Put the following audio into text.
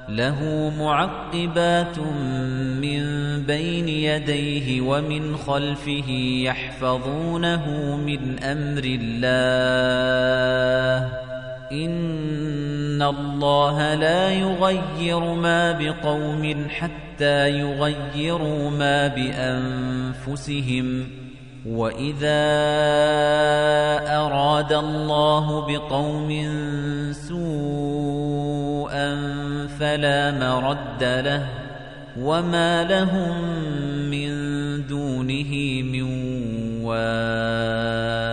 له معقبات من بين يديه ومن خلفه يحفظونه من أمر الله إن الله لا يغير ما بقوم حتى يغيروا ما بأنفسهم وَإِذَا أَرَادَ اللَّهُ بِقَوْمٍ سُوءًا فَلَا مَرَدَّ لَهُ وَمَا لَهُم مِّن دُونِهِ مِن وَالٍ